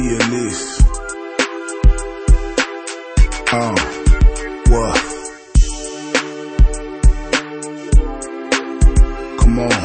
realist. What? Come on.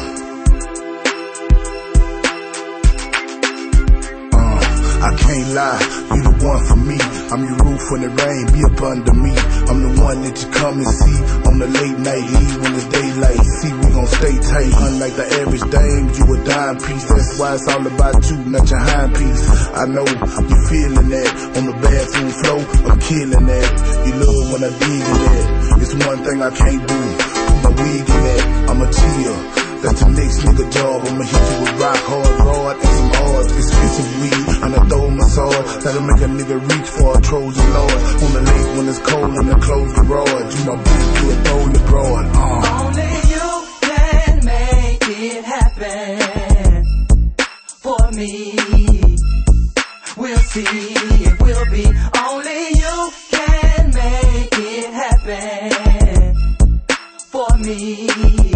I can't lie, you the one for me. I'm your roof when it rain, be up under me. I'm the one that you come and see on the late night, leave when it's daylight. See, we gon' stay tight, unlike the average dame, you a dime piece. That's why it's all about you, not your hind piece. I know you feeling that on the bathroom floor, I'm killing that. You love when I dig in that. It's one thing I can't do, put my wig in that. I'ma chill, that's the next nigga job. I'ma hit you with rock hard rod and some hard expensive weed, and I throw my sword. That'll make a nigga reach for a Trojan Lord. On the lake when it's cold and I close the rod. You my boo, you a throw the broad. Only you can make it happen for me. We'll see, it will be. Only you can make it happen for me.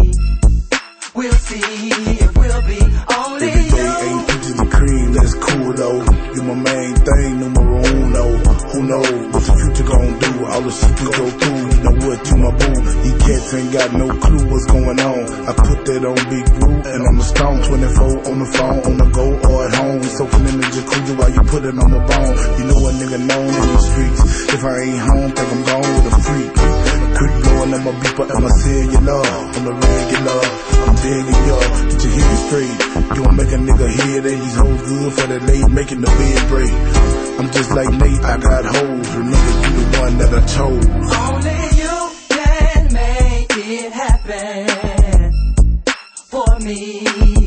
We'll see, it will be. Only every day ain't peaches and cream, that's cool though. You my main thing, numero uno. Who knows what the future gon' do? All the shit we go through, you know what, you my boo. These cats ain't got no clue what's going on. I put that on Big Group, and I'm a stone 24 on the phone, on the go or at home. Soaking in the jacuzzi while you put it on my bone. You know a nigga known in the streets. If I ain't home, think I'm gone with a freak. Creep blowing on my beeper and my cellular. On the regular, I'm digging y'all, get your hips straight. You won't make a nigga hear that he's whole good for that late, making the bed break. I'm just like Nate, I got hoes. Remember, you the one that I chose. only you can make it happen for me.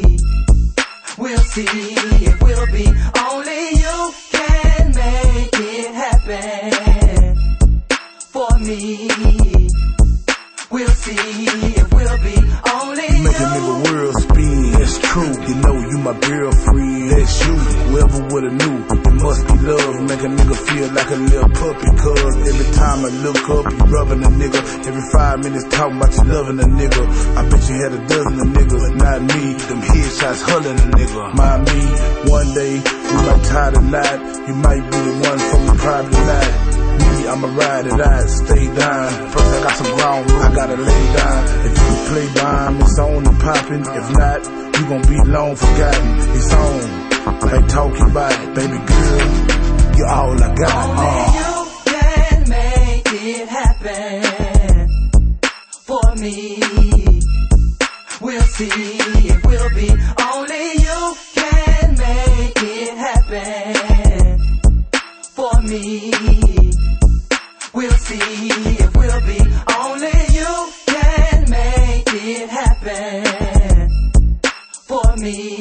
We'll see, it will be. Only you can make it happen for me. We'll see, it will be. Only You make a nigga world spin, that's true. You know you my girlfriend, that's you. Whoever would've knew, it must be love. Make a nigga feel like a little puppy. Cause every time I look up, you rubbing a nigga. Every 5 minutes talking about you loving a nigga. I bet you had a dozen of niggas, not me. Them headshots hulling a nigga. Mind me, one day we might tie the knot. You might be the one from the private lot. Me, I'ma ride it out, stay down. First I got some ground rules, I gotta lay down. If you can play by me, it's on and poppin'. If not, you gon' be long forgotten. It's on, ain't talking about it, baby girl. You're all I got. only you can make it happen for me. We'll see, it will be. Only you can make it happen for me. We'll see, it will be. Only you can make it happen for me.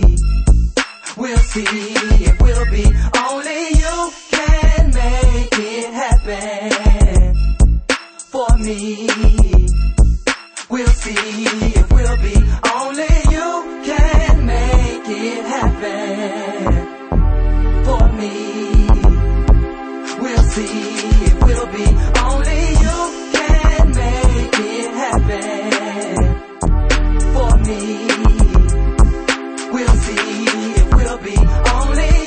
We'll see, it will be. Only you can make it happen for me. We'll see, it will be. Only you can make it happen for me. We'll see, it will be. Only you can make it happen for me. We'll see, it will be. Only